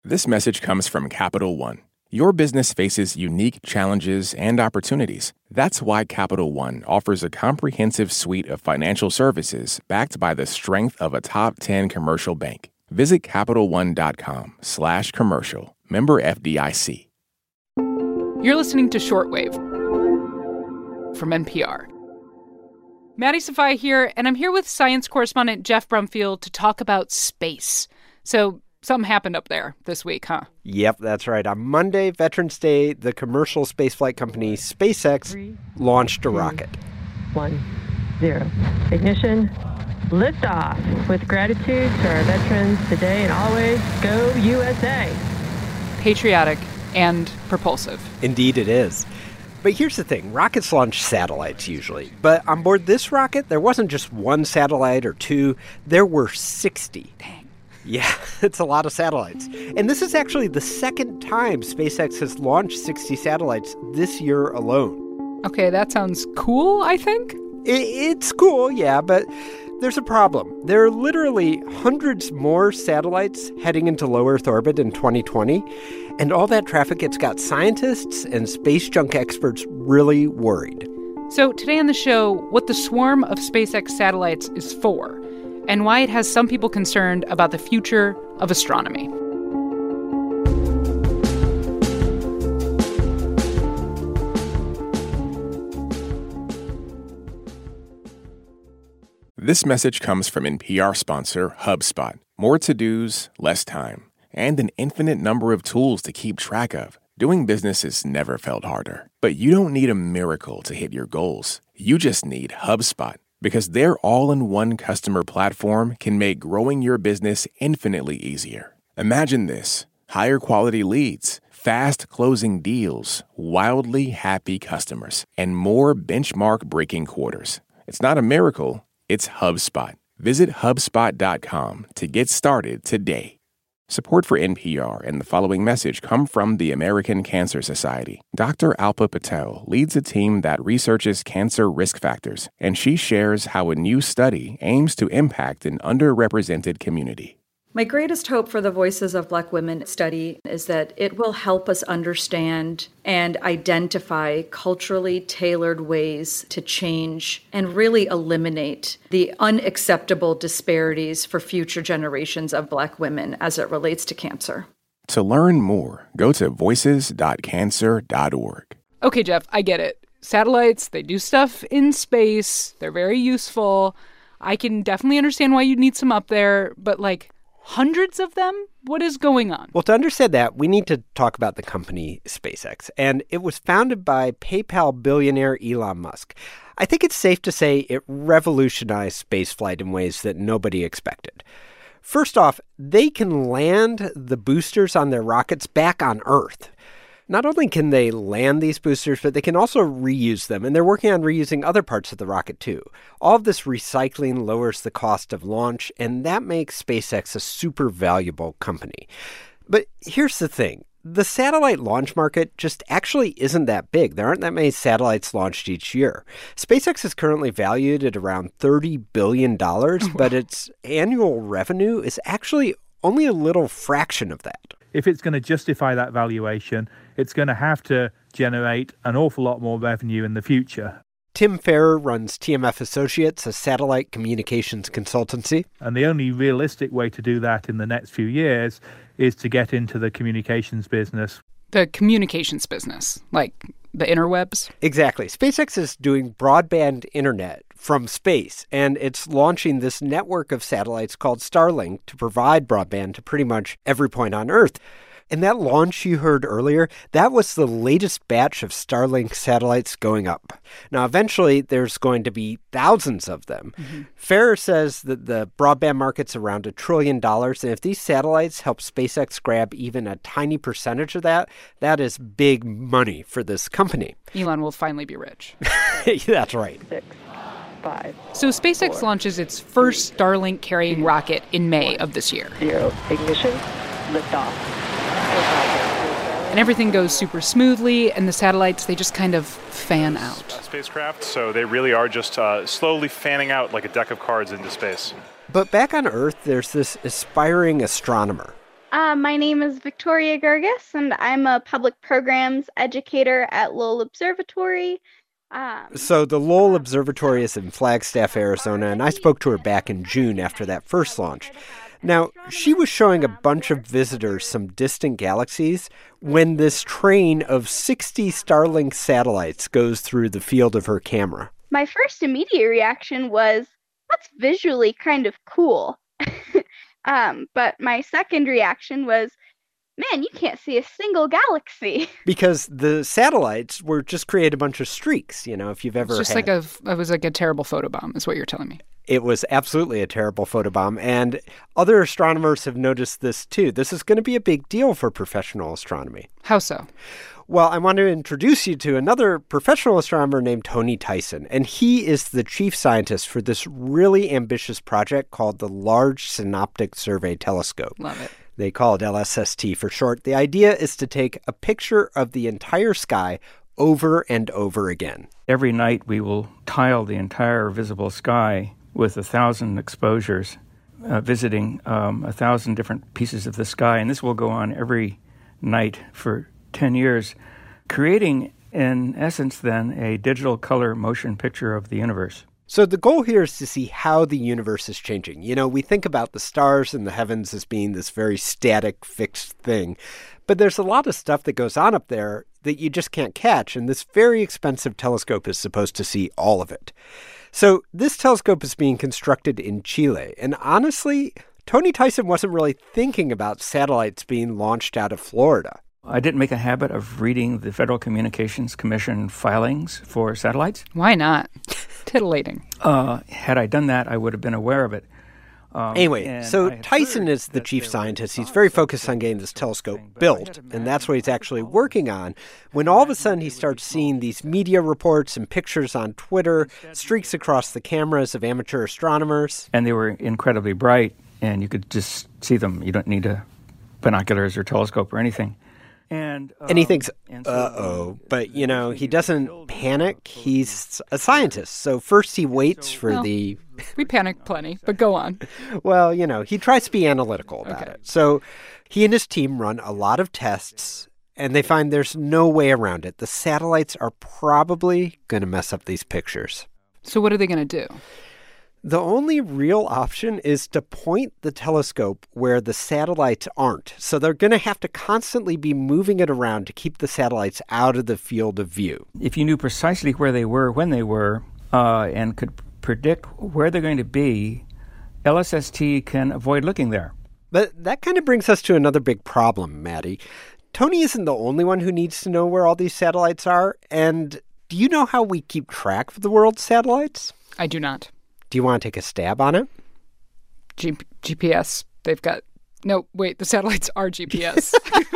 This message comes from Capital One. Your business faces unique challenges and opportunities. That's why Capital One offers a comprehensive suite of financial services backed by the strength of a top 10 commercial bank. Visit CapitalOne.com/commercial. Member FDIC. You're listening to Shortwave from NPR. Maddie Sofia here, and I'm here with science correspondent Jeff Brumfield to talk about space. So something happened up there this week, huh? Yep, that's right. On Monday, Veterans Day, the commercial spaceflight company SpaceX launched a rocket. 1, 0. Ignition. Liftoff. With gratitude to our veterans today and always, go USA. Patriotic and propulsive. Indeed it is. But here's the thing. Rockets launch satellites usually. But on board this rocket, there wasn't just one satellite or two. There were 60. Dang. Yeah, it's a lot of satellites. And this is actually the second time SpaceX has launched 60 satellites this year alone. Okay, that sounds cool, I think. It's cool, yeah, but there's a problem. There are literally hundreds more satellites heading into low Earth orbit in 2020. And all that traffic, it's got scientists and space junk experts really worried. So today on the show, what the swarm of SpaceX satellites is for, and why it has some people concerned about the future of astronomy. This message comes from NPR sponsor HubSpot. More to-dos, less time, and an infinite number of tools to keep track of. Doing business has never felt harder. But you don't need a miracle to hit your goals. You just need HubSpot, because their all-in-one customer platform can make growing your business infinitely easier. Imagine this: higher quality leads, fast closing deals, wildly happy customers, and more benchmark-breaking quarters. It's not a miracle, it's HubSpot. Visit HubSpot.com to get started today. Support for NPR and the following message come from the American Cancer Society. Dr. Alpa Patel leads a team that researches cancer risk factors, and she shares how a new study aims to impact an underrepresented community. My greatest hope for the Voices of Black Women study is that it will help us understand and identify culturally tailored ways to change and really eliminate the unacceptable disparities for future generations of Black women as it relates to cancer. To learn more, go to voices.cancer.org. Okay, Jeff, I get it. Satellites, they do stuff in space. They're very useful. I can definitely understand why you'd need some up there, but hundreds of them? What is going on? Well, to understand that, we need to talk about the company SpaceX. And it was founded by PayPal billionaire Elon Musk. I think it's safe to say it revolutionized spaceflight in ways that nobody expected. First off, they can land the boosters on their rockets back on Earth. Not only can they land these boosters, but they can also reuse them, and they're working on reusing other parts of the rocket, too. All of this recycling lowers the cost of launch, and that makes SpaceX a super valuable company. But here's the thing. The satellite launch market just actually isn't that big. There aren't that many satellites launched each year. SpaceX is currently valued at around $30 billion, but its annual revenue is actually only a little fraction of that. If it's going to justify that valuation, it's going to have to generate an awful lot more revenue in the future. Tim Ferrer runs TMF Associates, a satellite communications consultancy. And the only realistic way to do that in the next few years is to get into the communications business. The communications business, like the interwebs? Exactly. SpaceX is doing broadband internet from space, and it's launching this network of satellites called Starlink to provide broadband to pretty much every point on Earth. And that launch you heard earlier, that was the latest batch of Starlink satellites going up. Now, eventually, there's going to be thousands of them. Mm-hmm. Ferrer says that the broadband market's around $1 trillion, and if these satellites help SpaceX grab even a tiny percentage of that, that is big money for this company. Elon will finally be rich. That's right. 6, 5. So SpaceX 4, launches its first Starlink carrying rocket in May of this year. 0. Ignition. Liftoff. And everything goes super smoothly, and the satellites, they just kind of fan out. Spacecraft, so they really are just slowly fanning out like a deck of cards into space. But back on Earth, there's this aspiring astronomer. My name is Victoria Gerges, and I'm a public programs educator at Lowell Observatory. So the Lowell Observatory is in Flagstaff, Arizona, and I spoke to her back in June after that first launch. Now, she was showing a bunch of visitors some distant galaxies when this train of 60 Starlink satellites goes through the field of her camera. My first immediate reaction was, that's visually kind of cool. But my second reaction was, man, you can't see a single galaxy. Because the satellites were just create a bunch of streaks, if you've ever It's just it was like a terrible photobomb is what you're telling me. It was absolutely a terrible photobomb, and other astronomers have noticed this too. This is going to be a big deal for professional astronomy. How so? Well, I want to introduce you to another professional astronomer named Tony Tyson, and he is the chief scientist for this really ambitious project called the Large Synoptic Survey Telescope. Love it. They call it LSST for short. The idea is to take a picture of the entire sky over and over again. Every night we will tile the entire visible sky with 1,000 exposures, visiting 1,000 different pieces of the sky. And this will go on every night for 10 years, creating, in essence, then, a digital color motion picture of the universe. So the goal here is to see how the universe is changing. We think about the stars in the heavens as being this very static, fixed thing. But there's a lot of stuff that goes on up there that you just can't catch, and this very expensive telescope is supposed to see all of it. So this telescope is being constructed in Chile, and honestly, Tony Tyson wasn't really thinking about satellites being launched out of Florida. I didn't make a habit of reading the Federal Communications Commission filings for satellites. Why not? Titillating. Had I done that, I would have been aware of it. Anyway, so Tyson is the chief scientist. He's very focused on getting this telescope built, and that's what he's actually working on. When all of a sudden he starts seeing these media reports and pictures on Twitter, streaks across the cameras of amateur astronomers. And they were incredibly bright, and you could just see them. You don't need binoculars or telescope or anything. And he thinks, uh-oh. But, he doesn't panic. He's a scientist. So first he waits for the... We panic plenty, but go on. Well, he tries to be analytical about it. So he and his team run a lot of tests, and they find there's no way around it. The satellites are probably going to mess up these pictures. So what are they going to do? The only real option is to point the telescope where the satellites aren't. So they're going to have to constantly be moving it around to keep the satellites out of the field of view. If you knew precisely where they were, when they were, and could predict where they're going to be, LSST can avoid looking there. But that kind of brings us to another big problem, Maddie. Tony isn't the only one who needs to know where all these satellites are. And do you know how we keep track of the world's satellites? I do not. Do you want to take a stab on it? GPS. They've got... No, wait, the satellites are GPS.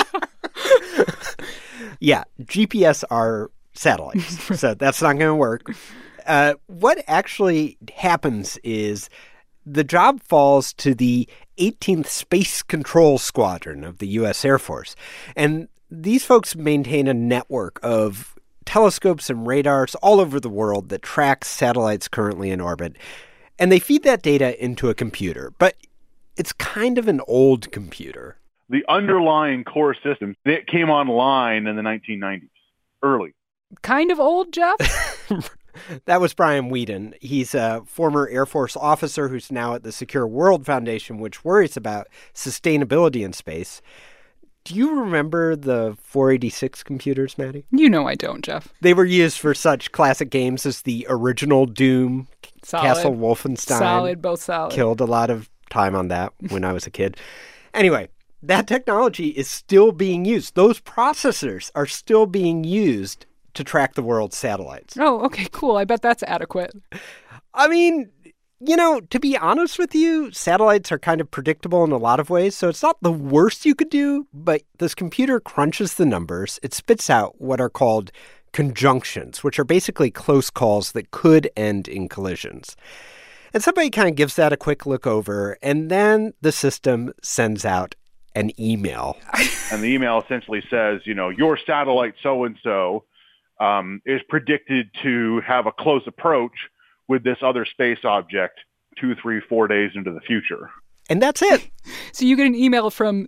Yeah, GPS are satellites, so that's not going to work. What actually happens is the job falls to the 18th Space Control Squadron of the U.S. Air Force. And these folks maintain a network of telescopes and radars all over the world that tracks satellites currently in orbit. And they feed that data into a computer. But it's kind of an old computer. The underlying core system, it came online in the 1990s, early. Kind of old, Jeff? That was Brian Whedon. He's a former Air Force officer who's now at the Secure World Foundation, which worries about sustainability in space. Do you remember the 486 computers, Maddie? You know I don't, Jeff. They were used for such classic games as the original Doom, solid. Castle Wolfenstein. Solid, both solid. Killed a lot of time on that when I was a kid. Anyway, that technology is still being used. Those processors are still being used to track the world's satellites. Oh, okay, cool. I bet that's adequate. I mean... to be honest with you, satellites are kind of predictable in a lot of ways, so it's not the worst you could do, but this computer crunches the numbers. It spits out what are called conjunctions, which are basically close calls that could end in collisions. And somebody kind of gives that a quick look over, and then the system sends out an email. And the email essentially says, your satellite so-and-so is predicted to have a close approach with this other space object 2, 3, 4 days into the future. And that's it. So you get an email from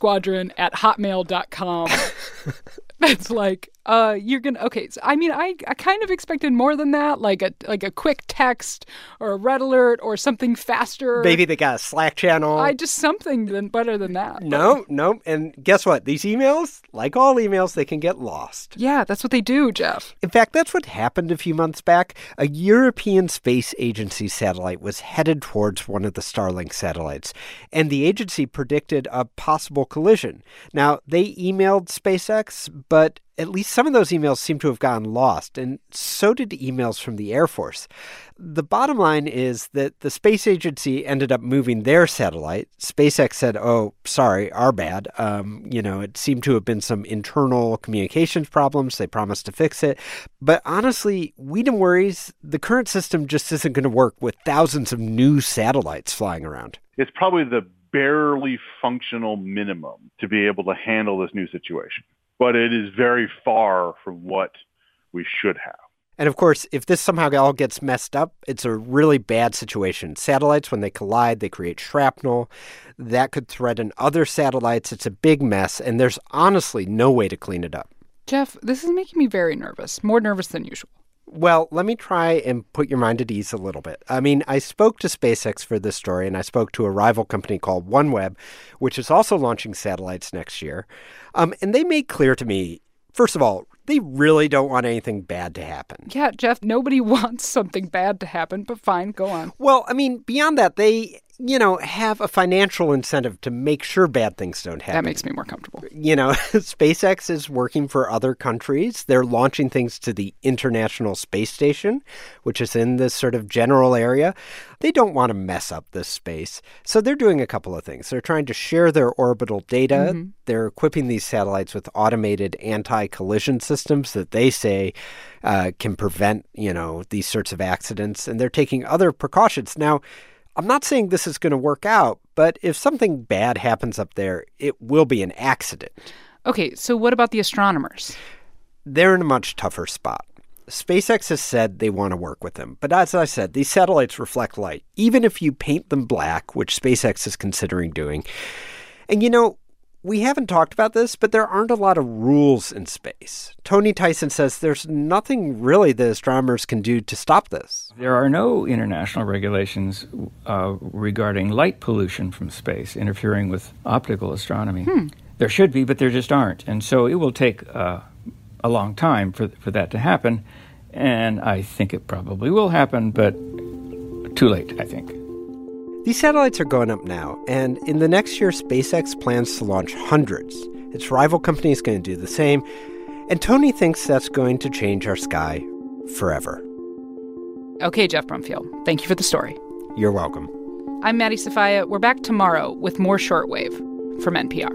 spacesquadron@hotmail.com. That's like, you're gonna, okay. So, I mean, I kind of expected more than that, like a quick text or a red alert or something faster. Maybe they got a Slack channel. Just something better than that. No. And guess what? These emails, like all emails, they can get lost. Yeah, that's what they do, Jeff. In fact, that's what happened a few months back. A European Space Agency satellite was headed towards one of the Starlink satellites, and the agency predicted a possible collision. Now, they emailed SpaceX, but at least some of those emails seem to have gotten lost, and so did emails from the Air Force. The bottom line is that the space agency ended up moving their satellite. SpaceX said, oh, sorry, our bad. It seemed to have been some internal communications problems. They promised to fix it. But honestly, Weedham worries the current system just isn't going to work with thousands of new satellites flying around. It's probably the barely functional minimum to be able to handle this new situation. But it is very far from what we should have. And of course, if this somehow all gets messed up, it's a really bad situation. Satellites, when they collide, they create shrapnel. That could threaten other satellites. It's a big mess, and there's honestly no way to clean it up. Jeff, this is making me very nervous, more nervous than usual. Well, let me try and put your mind at ease a little bit. I mean, I spoke to SpaceX for this story, and I spoke to a rival company called OneWeb, which is also launching satellites next year. And they made clear to me, first of all, they really don't want anything bad to happen. Yeah, Jeff, nobody wants something bad to happen, but fine, go on. Well, I mean, beyond that, they have a financial incentive to make sure bad things don't happen. That makes me more comfortable. SpaceX is working for other countries. They're launching things to the International Space Station, which is in this sort of general area. They don't want to mess up this space. So they're doing a couple of things. They're trying to share their orbital data. Mm-hmm. They're equipping these satellites with automated anti-collision systems that they say can prevent, these sorts of accidents. And they're taking other precautions. Now, I'm not saying this is going to work out, but if something bad happens up there, it will be an accident. Okay, so what about the astronomers? They're in a much tougher spot. SpaceX has said they want to work with them. But as I said, these satellites reflect light, even if you paint them black, which SpaceX is considering doing. And, we haven't talked about this, but there aren't a lot of rules in space. Tony Tyson says there's nothing really the astronomers can do to stop this. There are no international regulations regarding light pollution from space interfering with optical astronomy. There should be, but there just aren't. And so it will take a long time for that to happen. And I think it probably will happen, but too late, I think. These satellites are going up now, and in the next year, SpaceX plans to launch hundreds. Its rival company is going to do the same, and Tony thinks that's going to change our sky forever. Okay, Jeff Brumfield, thank you for the story. You're welcome. I'm Maddie Sofia. We're back tomorrow with more Shortwave from NPR.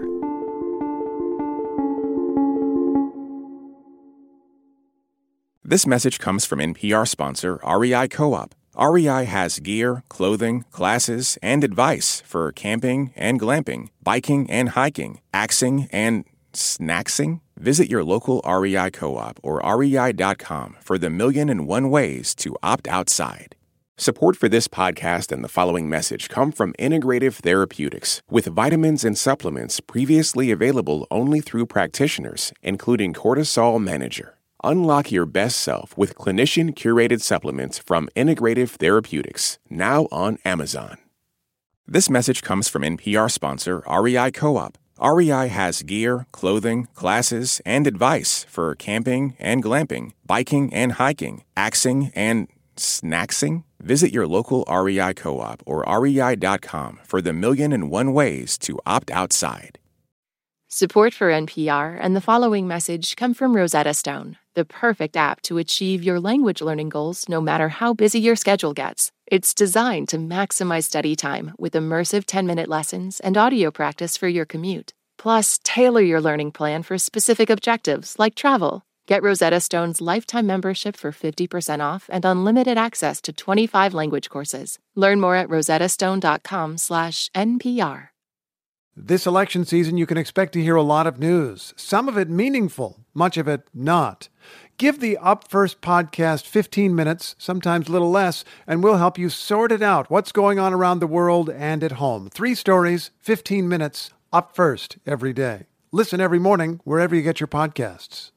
This message comes from NPR sponsor REI Co-op. REI has gear, clothing, classes, and advice for camping and glamping, biking and hiking, axing and snacksing. Visit your local REI Co-op or rei.com for the 1,000,001 ways to opt outside. Support for this podcast and the following message come from Integrative Therapeutics, with vitamins and supplements previously available only through practitioners, including Cortisol Manager. Unlock your best self with clinician-curated supplements from Integrative Therapeutics, now on Amazon. This message comes from NPR sponsor REI Co-op. REI has gear, clothing, classes, and advice for camping and glamping, biking and hiking, axing and snacksing. Visit your local REI Co-op or rei.com for the 1,000,001 ways to opt outside. Support for NPR and the following message come from Rosetta Stone, the perfect app to achieve your language learning goals no matter how busy your schedule gets. It's designed to maximize study time with immersive 10-minute lessons and audio practice for your commute. Plus, tailor your learning plan for specific objectives like travel. Get Rosetta Stone's lifetime membership for 50% off and unlimited access to 25 language courses. Learn more at rosettastone.com/NPR. This election season, you can expect to hear a lot of news, some of it meaningful, much of it not. Give the Up First podcast 15 minutes, sometimes a little less, and we'll help you sort it out. What's going on around the world and at home. 3 stories, 15 minutes, Up First every day. Listen every morning wherever you get your podcasts.